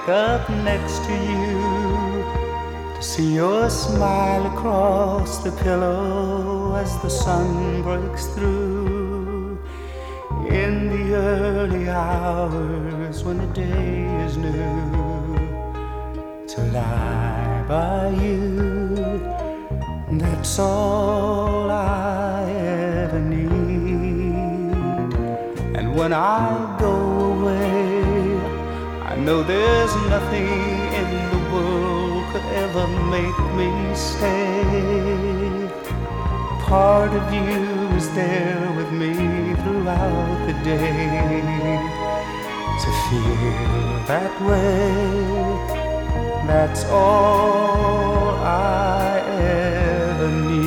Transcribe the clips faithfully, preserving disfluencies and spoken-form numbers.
wake up next to you, to see your smile across the pillow as the sun breaks through. In the early hours when the day is new, to lie by you, that's all I ever need. And when I go away, I know there's nothing in the world could ever make me stay. Part of you is there with me throughout the day. To feel that way, that's all I ever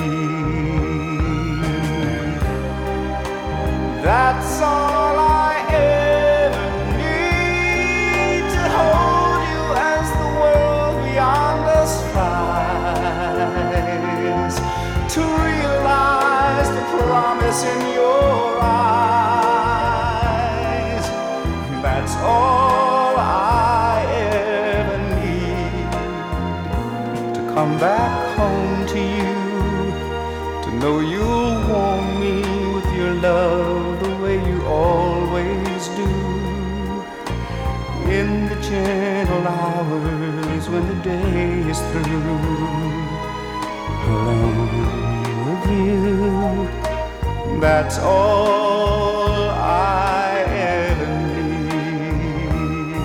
need. That's all I ever need, to hold you as the world beyond us flies, to realize the promise in your eyes. That's all I ever need, to come back home to you, to know you'll warm me with your love the way you always do. In the gentle hours when the day is through, alone with you, that's all I ever need.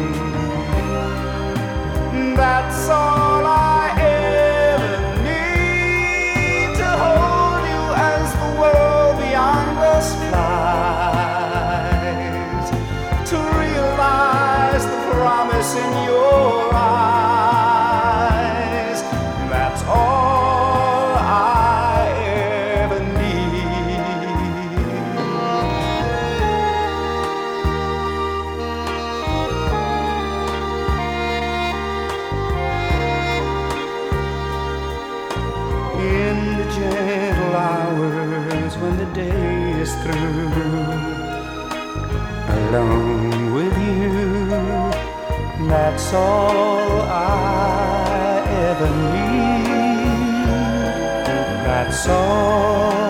That's all I ever need, to hold you as the world beyond us flies, to realize the promise in your eyes. That's all I ever need. In the gentle hours when the day is through, alone with you, that's all I ever need. That's all